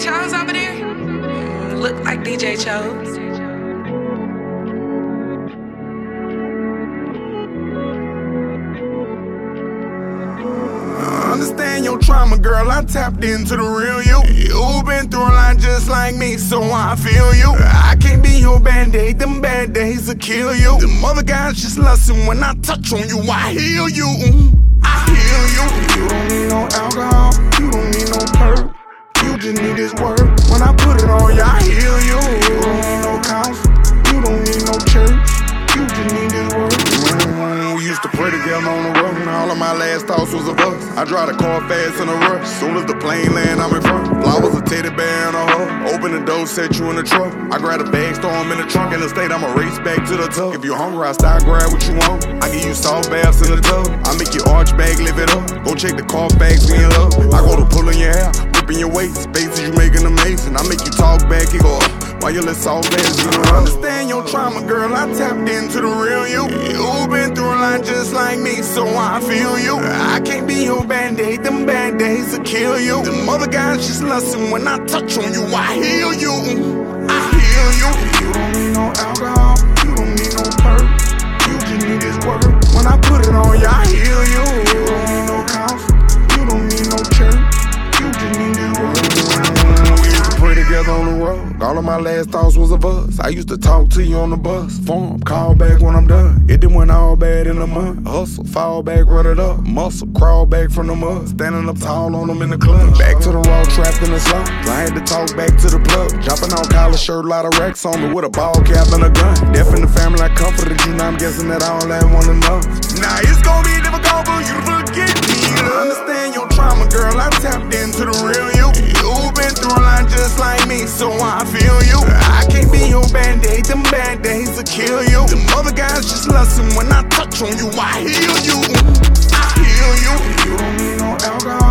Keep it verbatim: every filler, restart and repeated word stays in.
Chose over there? Mm, look like D J Chose. Understand your trauma, girl, I tapped into the real you. You been through a lot just like me, so I feel you. I can't be your band-aid, them bad days will kill you. Them other guys just listen when I touch on you, I heal you. I heal you. You don't need no alcohol, you don't need no perk. You just need this work. When I put it on you, I heal you. You don't need no counsel, you don't need no church. You just need this work. We used to pray together on the road, and all of my last thoughts was of us. I drive the car fast in a rush. Soon as the plane land, I'm in front. Flowers, a teddy bear, and a hug. Open the door, set you in the truck. I grab a bag, throw 'em in the trunk. In the state, I'ma race back to the tub. If you're hungry, I start grab what you want. I give you salt baths in the tub. I make your arch bag, live it up. Go check the car facts, we in love. I go to pulling your hair, whipping your waist. Spaces you making amazing. I make you talk back, it go up. While you let salt baths, you don't understand your trauma, girl. I tapped into the real you. You been through a lot just like me, so I feel you. I can't be your band-aid, them bad days will kill you. Them other guys just listen when I touch on you, I heal you. I heal you. You don't need no alcohol, you don't need no perk. You just need this work. When I put it on you, I heal you. You don't need no counsel, you don't need no church. You just need this work. We used to pray together on the road. All of my last thoughts was of us. I used to talk to you on the bus. Form, call back when I'm done. It didn't went all bad in a month. Hustle, fall back, run it up. Muscle, crawl back from the mud. Standing up tall on them in the club. Back to the raw, trapped in the slump. I had to talk back to the plug. Jumping on collar shirt, lot of racks on me with a ball cap and a gun. Deaf in the family, I comforted you. Now I'm guessing that all that one enough. Now it's gonna be difficult for you to forget me. To understand your trauma, girl, I tapped into the real you. You been through a lot just like me, so I feel you. I can't be your band-aid, them bad days will kill you. Them other guys just listen when I touch on you, I heal you. I heal you. You don't need no alcohol.